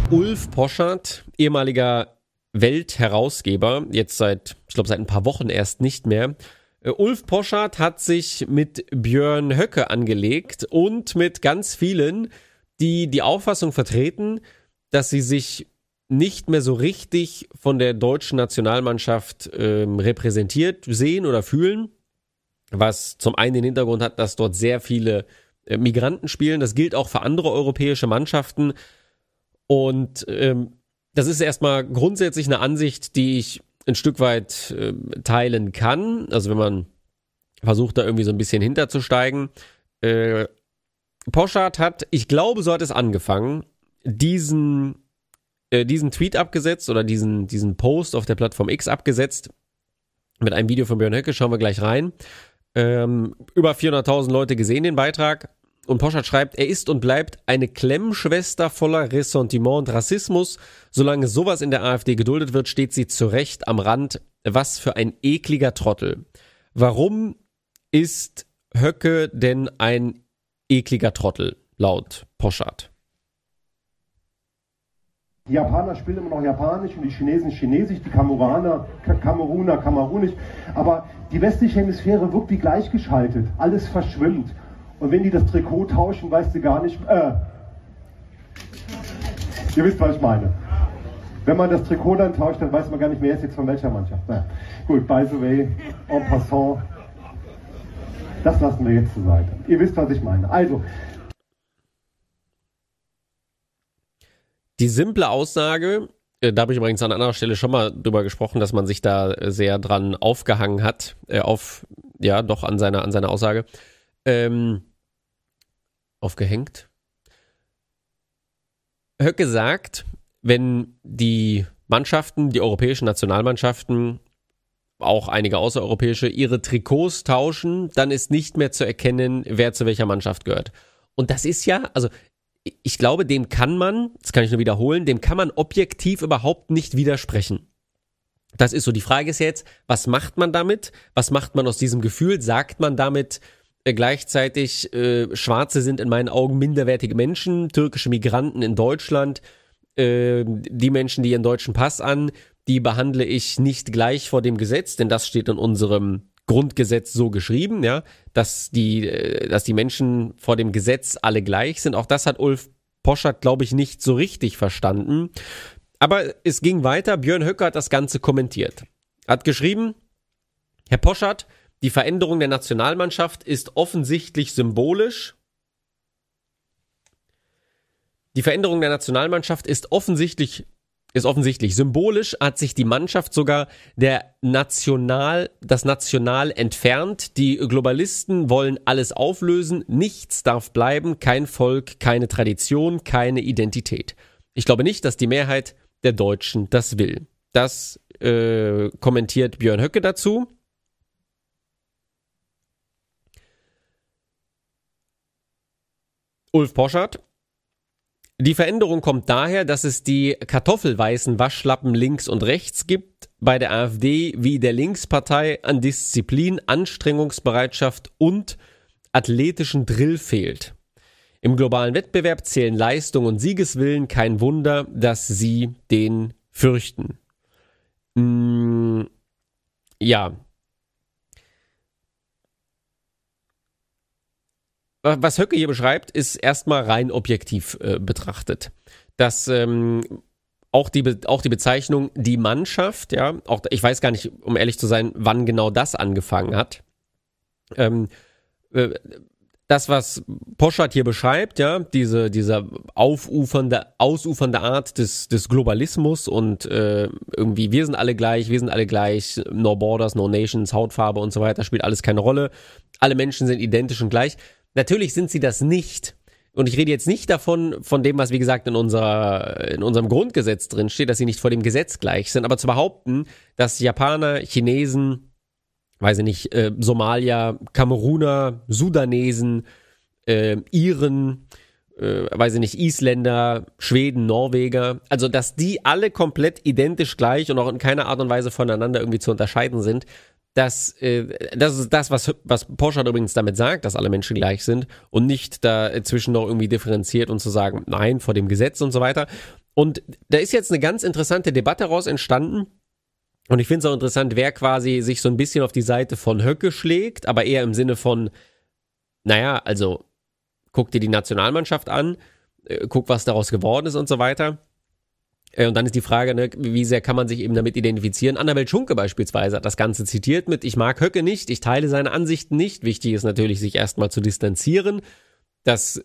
Ulf Poschardt, ehemaliger Weltherausgeber, jetzt seit ein paar Wochen erst nicht mehr. Ulf Poschardt hat sich mit Björn Höcke angelegt und mit ganz vielen, die die Auffassung vertreten, dass sie sich nicht mehr so richtig von der deutschen Nationalmannschaft repräsentiert sehen oder fühlen, was zum einen den Hintergrund hat, dass dort sehr viele Migranten spielen. Das gilt auch für andere europäische Mannschaften. Und das ist erstmal grundsätzlich eine Ansicht, die ich ein Stück weit teilen kann. Also wenn man versucht, da irgendwie so ein bisschen hinterzusteigen. Poschardt hat, ich glaube, so hat es angefangen, diesen Tweet abgesetzt oder diesen Post auf der Plattform X abgesetzt mit einem Video von Björn Höcke. Schauen wir gleich rein. Über 400.000 Leute gesehen den Beitrag. Und Poschardt schreibt, er ist und bleibt eine Klemmschwester voller Ressentiment und Rassismus. Solange sowas in der AfD geduldet wird, steht sie zu Recht am Rand. Was für ein ekliger Trottel. Warum ist Höcke denn ein ekliger Trottel, laut Poschardt? Die Japaner spielen immer noch Japanisch und die Chinesen Chinesisch, die Kameruner Kamerunisch. Aber die westliche Hemisphäre wirkt wie gleichgeschaltet. Alles verschwimmt. Und wenn die das Trikot tauschen, weißt du gar nicht, ihr wisst, was ich meine. Wenn man das Trikot dann tauscht, dann weiß man gar nicht, wer ist jetzt von welcher Mannschaft. Naja. Gut, by the way, en passant, das lassen wir jetzt zur Seite. Ihr wisst, was ich meine. Also. Die simple Aussage, da habe ich übrigens an anderer Stelle schon mal drüber gesprochen, dass man sich da sehr dran aufgehangen hat, an seiner Aussage. Aufgehängt. Höcke sagt, wenn die Mannschaften, die europäischen Nationalmannschaften, auch einige außereuropäische, ihre Trikots tauschen, dann ist nicht mehr zu erkennen, wer zu welcher Mannschaft gehört. Und das ist ja, also ich glaube, dem kann man, das kann ich nur wiederholen, dem kann man objektiv überhaupt nicht widersprechen. Das ist so, die Frage ist jetzt, was macht man damit? Was macht man aus diesem Gefühl? Sagt man damit gleichzeitig, Schwarze sind in meinen Augen minderwertige Menschen, türkische Migranten in Deutschland, die Menschen, die ihren deutschen Pass an, die behandle ich nicht gleich vor dem Gesetz, denn das steht in unserem Grundgesetz so geschrieben, ja, dass die Menschen vor dem Gesetz alle gleich sind. Auch das hat Ulf Poschardt, glaube ich, nicht so richtig verstanden. Aber es ging weiter. Björn Höcke hat das Ganze kommentiert. Hat geschrieben, Herr Poschardt, die Veränderung der Nationalmannschaft ist offensichtlich symbolisch. Die Veränderung der Nationalmannschaft ist offensichtlich symbolisch, hat sich die Mannschaft sogar das National entfernt. Die Globalisten wollen alles auflösen, nichts darf bleiben, kein Volk, keine Tradition, keine Identität. Ich glaube nicht, dass die Mehrheit der Deutschen das will. Das kommentiert Björn Höcke dazu. Ulf Poschardt. Die Veränderung kommt daher, dass es die kartoffelweißen Waschlappen links und rechts gibt, bei der AfD wie der Linkspartei an Disziplin, Anstrengungsbereitschaft und athletischen Drill fehlt. Im globalen Wettbewerb zählen Leistung und Siegeswillen, kein Wunder, dass sie den fürchten. Ja. Was Höcke hier beschreibt, ist erstmal rein objektiv betrachtet. Dass auch die Bezeichnung die Mannschaft, ja, auch ich weiß gar nicht, um ehrlich zu sein, wann genau das angefangen hat. Das, was Poschardt hier beschreibt, ja, diese ausufernde Art des Globalismus und irgendwie wir sind alle gleich, no borders, no nations, Hautfarbe und so weiter, spielt alles keine Rolle. Alle Menschen sind identisch und gleich. Natürlich sind sie das nicht. Und ich rede jetzt nicht von dem, was wie gesagt in unserem Grundgesetz drin steht, dass sie nicht vor dem Gesetz gleich sind. Aber zu behaupten, dass Japaner, Chinesen, weiß ich nicht, Somalier, Kameruner, Sudanesen, Iren, weiß ich nicht, Isländer, Schweden, Norweger, also dass die alle komplett identisch gleich und auch in keiner Art und Weise voneinander irgendwie zu unterscheiden sind, das ist das, was Poschardt übrigens damit sagt, dass alle Menschen gleich sind und nicht dazwischen noch irgendwie differenziert und zu sagen, nein, vor dem Gesetz und so weiter. Und da ist jetzt eine ganz interessante Debatte daraus entstanden. Und ich finde es auch interessant, wer quasi sich so ein bisschen auf die Seite von Höcke schlägt, aber eher im Sinne von, naja, also guck dir die Nationalmannschaft an, guck, was daraus geworden ist und so weiter. Und dann ist die Frage, ne, wie sehr kann man sich eben damit identifizieren. Annabel Schunke beispielsweise hat das Ganze zitiert mit: Ich mag Höcke nicht, ich teile seine Ansichten nicht. Wichtig ist natürlich, sich erstmal zu distanzieren. Das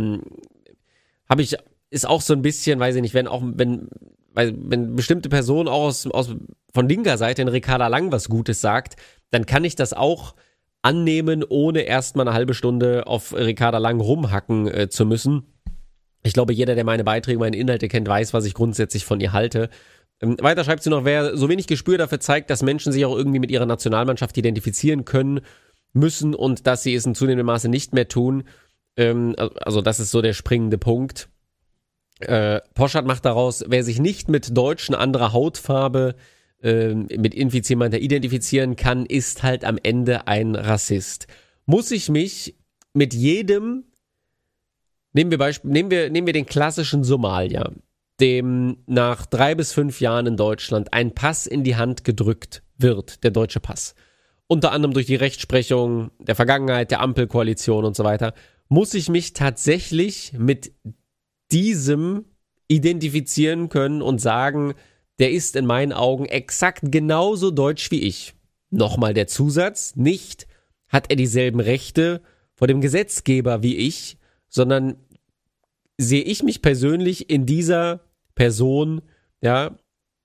ist auch so ein bisschen, weiß ich nicht, wenn bestimmte Personen auch von linker Seite in Ricarda Lang was Gutes sagt, dann kann ich das auch annehmen, ohne erstmal eine halbe Stunde auf Ricarda Lang rumhacken zu müssen. Ich glaube, jeder, der meine Beiträge, meine Inhalte kennt, weiß, was ich grundsätzlich von ihr halte. Weiter schreibt sie noch: Wer so wenig Gespür dafür zeigt, dass Menschen sich auch irgendwie mit ihrer Nationalmannschaft identifizieren können müssen und dass sie es in zunehmendem Maße nicht mehr tun. Also das ist so der springende Punkt. Poschardt macht daraus: Wer sich nicht mit Deutschen anderer Hautfarbe mit jemandem identifizieren kann, ist halt am Ende ein Rassist. Muss ich mich mit jedem, nehmen wir den klassischen Somalier, dem nach 3 bis 5 Jahren in Deutschland ein Pass in die Hand gedrückt wird, der deutsche Pass, unter anderem durch die Rechtsprechung der Vergangenheit, der Ampelkoalition und so weiter, muss ich mich tatsächlich mit diesem identifizieren können und sagen, der ist in meinen Augen exakt genauso deutsch wie ich. Nochmal der Zusatz: Nicht hat er dieselben Rechte vor dem Gesetzgeber wie ich, sondern sehe ich mich persönlich in dieser Person, ja,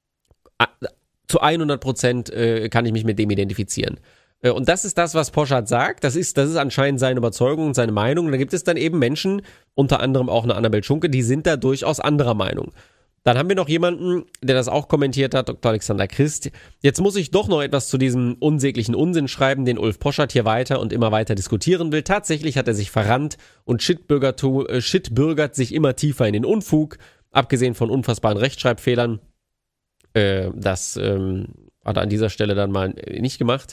zu 100% kann ich mich mit dem identifizieren. Und das ist das, was Poschardt sagt. Das ist anscheinend seine Überzeugung und seine Meinung. Und da gibt es dann eben Menschen, unter anderem auch eine Annabel Schunke, die sind da durchaus anderer Meinung. Dann haben wir noch jemanden, der das auch kommentiert hat, Dr. Alexander Christ. Jetzt muss ich doch noch etwas zu diesem unsäglichen Unsinn schreiben, den Ulf Poschardt hier weiter und immer weiter diskutieren will. Tatsächlich hat er sich verrannt und shitbürgert sich immer tiefer in den Unfug, abgesehen von unfassbaren Rechtschreibfehlern. Das hat er an dieser Stelle dann mal nicht gemacht.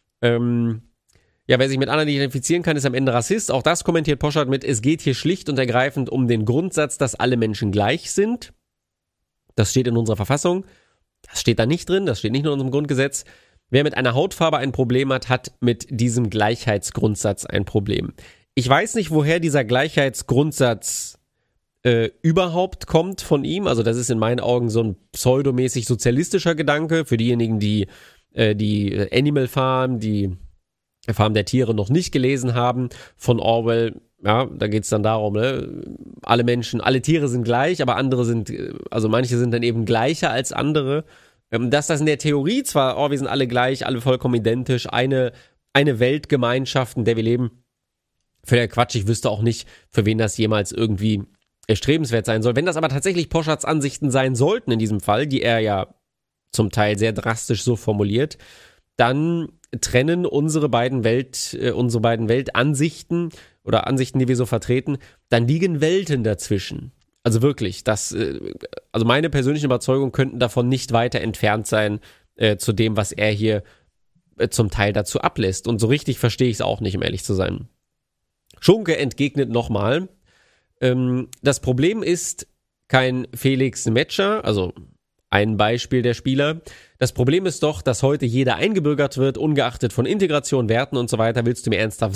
Wer sich mit anderen identifizieren kann, ist am Ende Rassist. Auch das kommentiert Poschardt mit: Es geht hier schlicht und ergreifend um den Grundsatz, dass alle Menschen gleich sind. Das steht in unserer Verfassung. Das steht da nicht drin, das steht nicht in unserem Grundgesetz. Wer mit einer Hautfarbe ein Problem hat, hat mit diesem Gleichheitsgrundsatz ein Problem. Ich weiß nicht, woher dieser Gleichheitsgrundsatz überhaupt kommt von ihm. Also das ist in meinen Augen so ein pseudomäßig sozialistischer Gedanke für diejenigen, die Animal Farm, die Farm der Tiere noch nicht gelesen haben, von Orwell. Ja, da geht es dann darum, ne? Alle Tiere sind gleich, aber manche sind dann eben gleicher als andere. Dass das in der Theorie zwar, wir sind alle gleich, alle vollkommen identisch, eine Weltgemeinschaft, in der wir leben, für der Quatsch. Ich wüsste auch nicht, für wen das jemals irgendwie erstrebenswert sein soll. Wenn das aber tatsächlich Poschards Ansichten sein sollten in diesem Fall, die er ja zum Teil sehr drastisch so formuliert, dann trennen unsere beiden Weltansichten oder Ansichten, die wir so vertreten, dann liegen Welten dazwischen. Also wirklich, also meine persönlichen Überzeugungen könnten davon nicht weiter entfernt sein zu dem, was er hier zum Teil dazu ablässt. Und so richtig verstehe ich es auch nicht, um ehrlich zu sein. Schunke entgegnet nochmal: Das Problem ist kein Felix Metscher, also ein Beispiel der Spieler. Das Problem ist doch, dass heute jeder eingebürgert wird, ungeachtet von Integration, Werten und so weiter. Willst du mir ernsthaft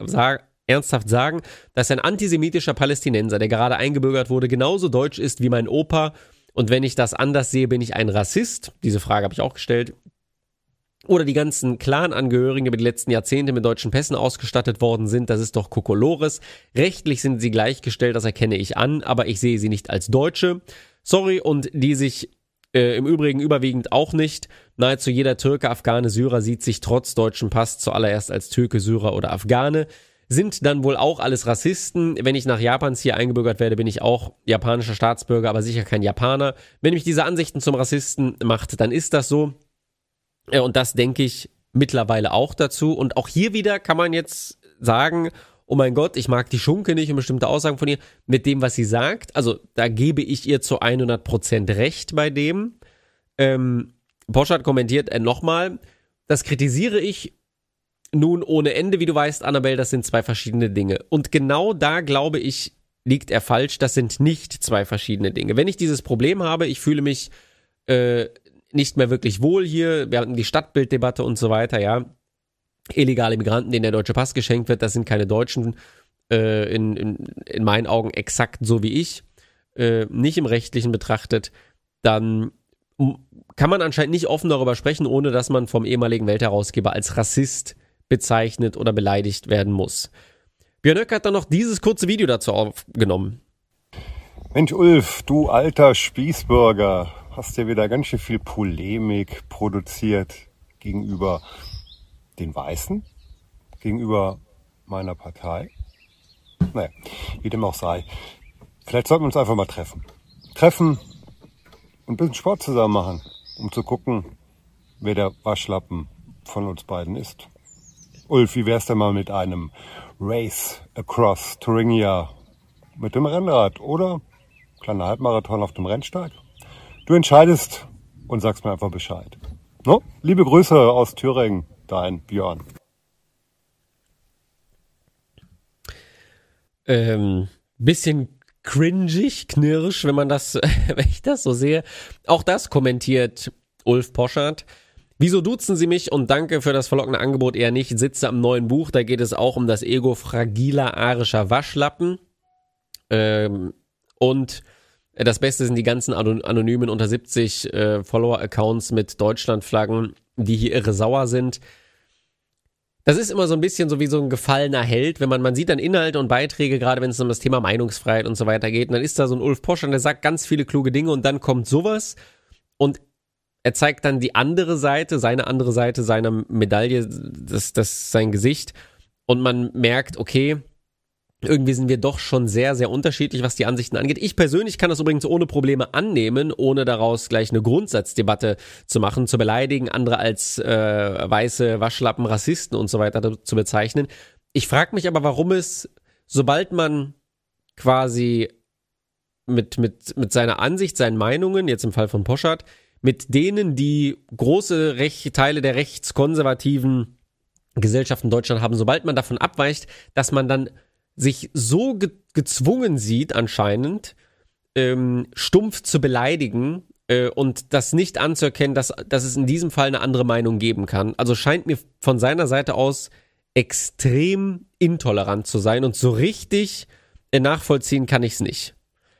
sagen, dass ein antisemitischer Palästinenser, der gerade eingebürgert wurde, genauso deutsch ist wie mein Opa? Und wenn ich das anders sehe, bin ich ein Rassist? Diese Frage habe ich auch gestellt. Oder die ganzen Clan-Angehörigen, die über die letzten Jahrzehnte mit deutschen Pässen ausgestattet worden sind, das ist doch Kokolores. Rechtlich sind sie gleichgestellt, das erkenne ich an, aber ich sehe sie nicht als Deutsche. Sorry, und die sich im Übrigen überwiegend auch nicht. Nahezu jeder Türke, Afghane, Syrer sieht sich trotz deutschem Pass zuallererst als Türke, Syrer oder Afghane. Sind dann wohl auch alles Rassisten. Wenn ich nach Japans hier eingebürgert werde, bin ich auch japanischer Staatsbürger, aber sicher kein Japaner. Wenn mich diese Ansichten zum Rassisten macht, dann ist das so. Und das denke ich mittlerweile auch dazu. Und auch hier wieder kann man jetzt sagen: Oh mein Gott, ich mag die Schunke nicht und bestimmte Aussagen von ihr mit dem, was sie sagt. Also da gebe ich ihr zu 100% recht bei dem. Poschardt kommentiert nochmal: Das kritisiere ich nun ohne Ende, wie du weißt, Annabelle, das sind zwei verschiedene Dinge. Und genau da glaube ich, liegt er falsch. Das sind nicht zwei verschiedene Dinge. Wenn ich dieses Problem habe, ich fühle mich nicht mehr wirklich wohl hier, wir hatten die Stadtbilddebatte und so weiter, ja, illegale Migranten, denen der deutsche Pass geschenkt wird, das sind keine Deutschen, in meinen Augen exakt so wie ich, nicht im Rechtlichen betrachtet, dann kann man anscheinend nicht offen darüber sprechen, ohne dass man vom ehemaligen Weltherausgeber als Rassist bezeichnet oder beleidigt werden muss. Björn Höcke hat dann noch dieses kurze Video dazu aufgenommen. Mensch Ulf, du alter Spießbürger, hast ja wieder ganz schön viel Polemik produziert gegenüber den Weißen, gegenüber meiner Partei. Naja, wie dem auch sei. Vielleicht sollten wir uns einfach mal treffen. Treffen und ein bisschen Sport zusammen machen, um zu gucken, wer der Waschlappen von uns beiden ist. Ulf, wie wär's denn mal mit einem Race across Thuringia mit dem Rennrad oder kleiner Halbmarathon auf dem Rennsteig? Du entscheidest und sagst mir einfach Bescheid. No? Liebe Grüße aus Thüringen, dein Björn. Bisschen cringig, knirsch, wenn ich das so sehe. Auch das kommentiert Ulf Poschardt. Wieso duzen Sie mich und danke für das verlockende Angebot eher nicht. Sitze am neuen Buch, da geht es auch um das Ego fragiler arischer Waschlappen. Und das Beste sind die ganzen anonymen unter 70 Follower-Accounts mit Deutschlandflaggen, die hier irre sauer sind. Das ist immer so ein bisschen so wie so ein gefallener Held, wenn man sieht dann Inhalte und Beiträge, gerade wenn es um das Thema Meinungsfreiheit und so weiter geht, und dann ist da so ein Ulf Poschardt, der sagt ganz viele kluge Dinge und dann kommt sowas und er zeigt dann die andere Seite, seiner Medaille, das sein Gesicht, und man merkt, okay, irgendwie sind wir doch schon sehr, sehr unterschiedlich, was die Ansichten angeht. Ich persönlich kann das übrigens ohne Probleme annehmen, ohne daraus gleich eine Grundsatzdebatte zu machen, zu beleidigen, andere als weiße Waschlappen, Rassisten und so weiter zu bezeichnen. Ich frage mich aber, warum es, sobald man quasi mit seiner Ansicht, seinen Meinungen, jetzt im Fall von Poschardt, mit denen, die große Teile der rechtskonservativen Gesellschaften in Deutschland haben, sobald man davon abweicht, dass man dann sich so gezwungen sieht, anscheinend, stumpf zu beleidigen und das nicht anzuerkennen, dass es in diesem Fall eine andere Meinung geben kann. Also scheint mir von seiner Seite aus extrem intolerant zu sein und so richtig nachvollziehen kann ich es nicht.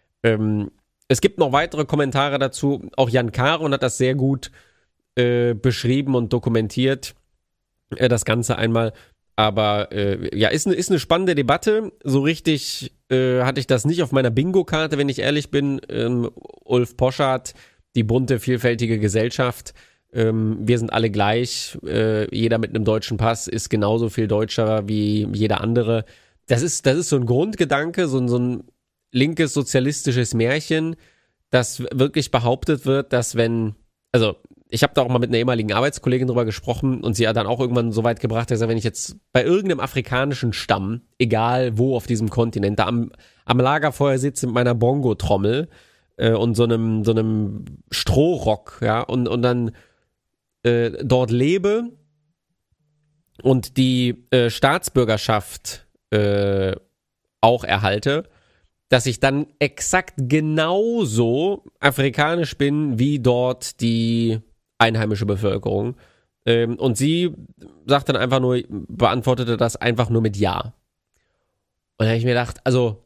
Es gibt noch weitere Kommentare dazu. Auch Jan Karon hat das sehr gut beschrieben und dokumentiert, das Ganze einmal. Aber ja, ist eine spannende Debatte. So richtig hatte ich das nicht auf meiner Bingo-Karte, wenn ich ehrlich bin. Ulf Poschardt, die bunte, vielfältige Gesellschaft. Wir sind alle gleich. Jeder mit einem deutschen Pass ist genauso viel Deutscher wie jeder andere. Das ist so ein Grundgedanke, so ein linkes sozialistisches Märchen, das wirklich behauptet wird, dass ich habe da auch mal mit einer ehemaligen Arbeitskollegin drüber gesprochen und sie hat dann auch irgendwann so weit gebracht, dass wenn ich jetzt bei irgendeinem afrikanischen Stamm, egal wo auf diesem Kontinent, da am Lagerfeuer sitze mit meiner Bongo-Trommel und so einem Strohrock, ja, und dann dort lebe und die Staatsbürgerschaft auch erhalte, dass ich dann exakt genauso afrikanisch bin wie dort die einheimische Bevölkerung. Und sie sagt dann einfach nur, beantwortete das einfach nur mit Ja. Und da habe ich mir gedacht, also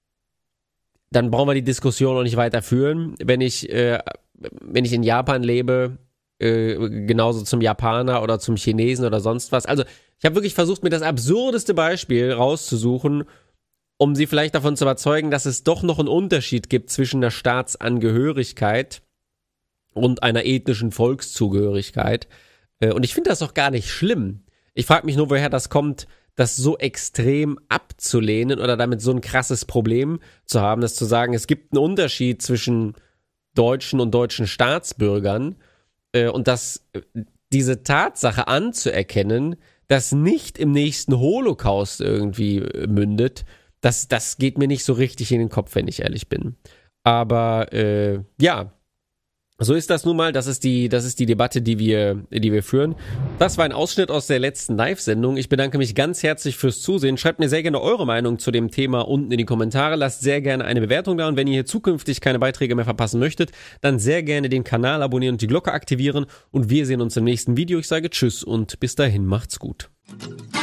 dann brauchen wir die Diskussion noch nicht weiter führen. Wenn ich in Japan lebe, genauso zum Japaner oder zum Chinesen oder sonst was. Also ich habe wirklich versucht, mir das absurdeste Beispiel rauszusuchen, um sie vielleicht davon zu überzeugen, dass es doch noch einen Unterschied gibt zwischen der Staatsangehörigkeit und einer ethnischen Volkszugehörigkeit. Und ich finde das doch gar nicht schlimm. Ich frage mich nur, woher das kommt, das so extrem abzulehnen oder damit so ein krasses Problem zu haben, das zu sagen, es gibt einen Unterschied zwischen Deutschen und deutschen Staatsbürgern und dass diese Tatsache anzuerkennen, dass nicht im nächsten Holocaust irgendwie mündet, das geht mir nicht so richtig in den Kopf, wenn ich ehrlich bin. Aber ja, So ist das nun mal, das ist die Debatte, die wir führen. Das war ein Ausschnitt aus der letzten Live-Sendung. Ich bedanke mich ganz herzlich fürs Zusehen. Schreibt mir sehr gerne eure Meinung zu dem Thema unten in die Kommentare. Lasst sehr gerne eine Bewertung da und wenn ihr hier zukünftig keine Beiträge mehr verpassen möchtet, dann sehr gerne den Kanal abonnieren und die Glocke aktivieren und wir sehen uns im nächsten Video. Ich sage Tschüss und bis dahin macht's gut.